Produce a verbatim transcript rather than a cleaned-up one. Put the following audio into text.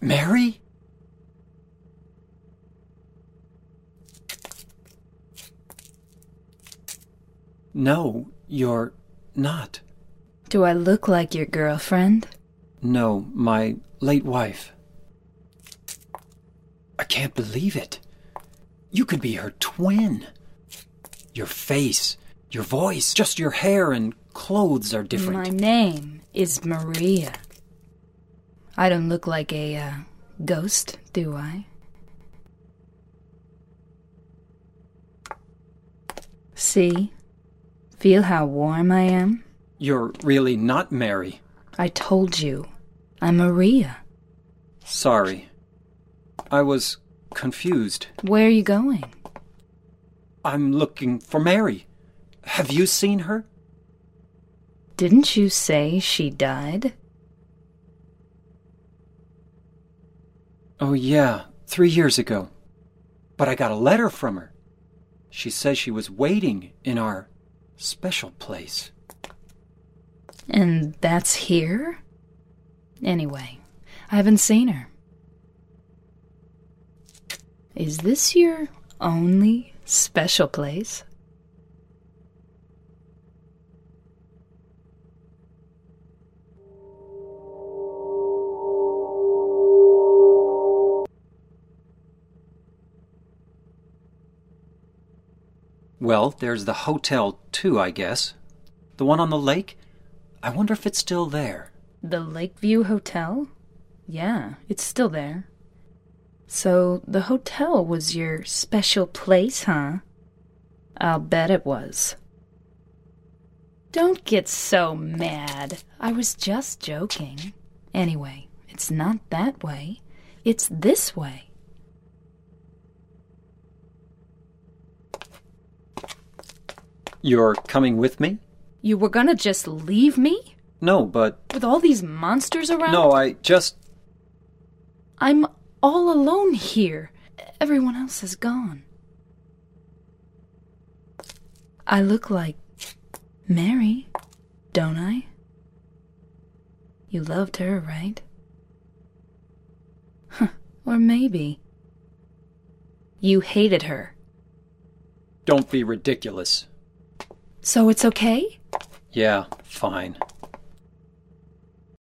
Mary? No, you're not. Do I look like your girlfriend? No, my late wife. I can't believe it. You could be her twin. Your face, your voice, just your hair and clothes are different. My name is Maria. I don't look like a uh, ghost, do I? See? Feel how warm I am? You're really not Mary. I told you. I'm Maria. Sorry. I was confused. Where are you going? I'm looking for Mary. Have you seen her? Didn't you say she died? Oh, yeah, three years ago. But I got a letter from her. She says she was waiting in our special place. And that's here? Anyway, I haven't seen her. Is this your only special place? Well, there's the hotel, too, I guess. The one on the lake? I wonder if it's still there. The Lakeview Hotel? Yeah, it's still there. So the hotel was your special place, huh? I'll bet it was. Don't get so mad. I was just joking. Anyway, it's not that way. It's this way. You're coming with me? You were gonna just leave me? No, but... With all these monsters around? No, I just... I'm all alone here. Everyone else is gone. I look like Mary, don't I? You loved her, right? Huh, or maybe you hated her. Don't be ridiculous. So it's okay? Yeah, fine.